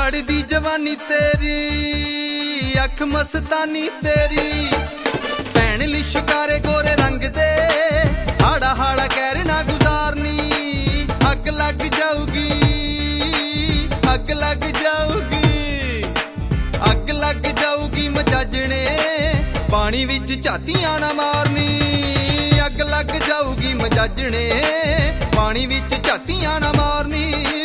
लड़दी जवानी तेरी अख मस्तानी तेरी भैन ली शिकारे गोरे रंग दे हाड़ा हाड़ा कहर ना गुजारनी अग लग जाऊगी अग लग जाऊगी अग लग जाऊगी मजाजने पानी विच झातियां ना मारनी अग लग जाऊगी मजाजने पानी विच झातियां ना मारनी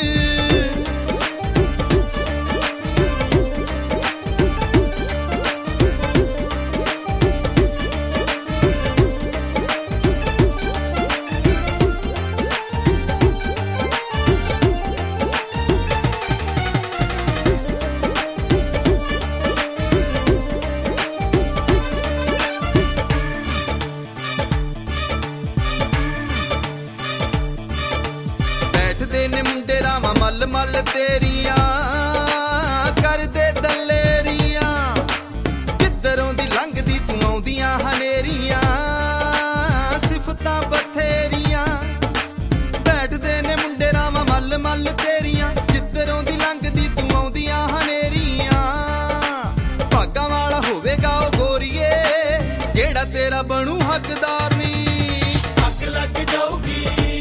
ने मुंडे रावा मल मल तेरिया कर दे दलेरिया किधरों दी लंघदी तू आउंदियां हनेरिया सिफतां बथेरिया बैठदे ने मुंडे रावा मल मल तेरिया किधरों दी लंघदी तू आउंदियां हनेरिया भागां वाला होवेगा ओ गोरीए जेड़ा तेरा बनू हकदार नी अग लग जाऊगी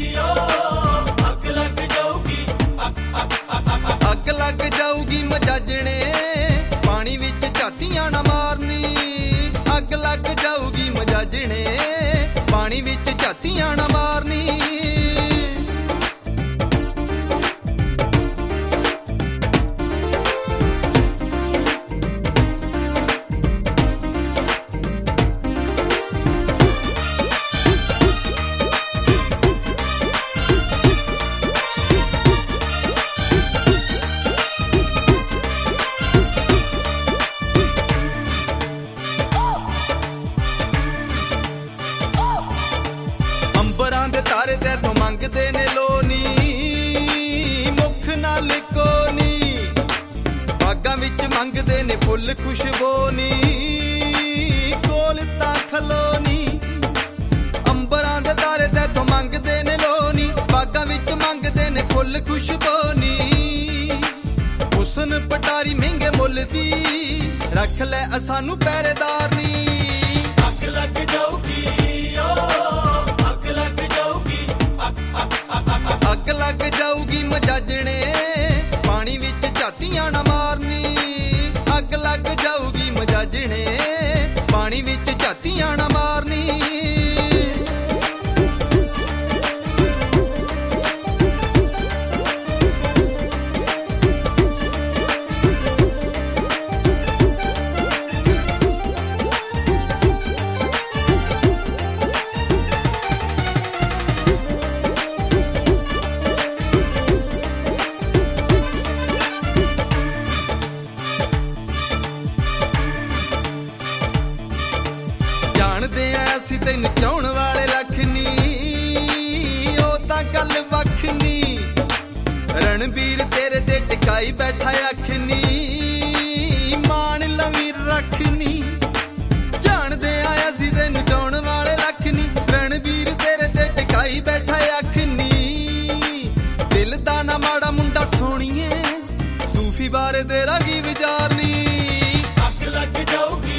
अग लग जाऊगी मजाजने पानी विच झातियां ना मारनी अग लग जाऊगी मजाजने पानी विच झातियां ना मारनी तारे ते तो मंगदे ने लोनी मुख नाल कोनी बागां विच मंगदे ने फुल खुशबोनी कोल तां खलोनी अंबरां दे तारे ते तो मंगदे ने लोनी बागां विच मंगदे ने फुल खुशबोनी हुसन पटारी महंगे मुल दी रख ले सानू पहरेदार नी अग लग जाऊगी अग लग जाऊगी मजाजने पानी विच झातियां ना मारनी अग लग जाऊगी मजाजने पानी विच झातियां ना मारनी ਅਸੀਂ ਤੈਨੂੰ ਚਾਹਣ ਵਾਲੇ ਲੱਖ ਨੀ ਉਹ ਤਾਂ ਗੱਲ ਵੱਖ ਨੀ ਰਣਬੀਰ ਤੇਰੇ ਤੇ ਟਿਕਾਈ ਬੈਠਾ ਅੱਖ ਨੀ ਮਾਣ ਲਵੀਰ ਰੱਖ ਨੀ ਜਾਣਦੇ ਆ ਅਸੀਂ ਤੈਨੂੰ ਚਾਹਣ ਵਾਲੇ ਲੱਖ ਨੀ ਰਣਬੀਰ ਤੇਰੇ ਤੇ ਟਿਕਾਈ ਬੈਠਾ ਅੱਖ ਨੀ ਦਿਲ ਦਾ ਨਾ ਮਾੜਾ ਮੁੰਡਾ ਸੋਹਣੀਏ ਸੂਫੀ ਬਾਰੇ ਤੇਰਾ ਕੀ ਵਿਚਾਰ ਨੀ ਅੱਗ ਲੱਗ ਜਾਊਗੀ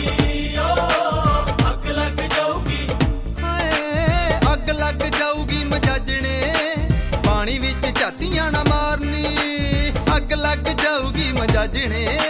लग जाऊगी मजाजने पानी विच झातियां ना मारनी अग लग जाऊगी मजाजने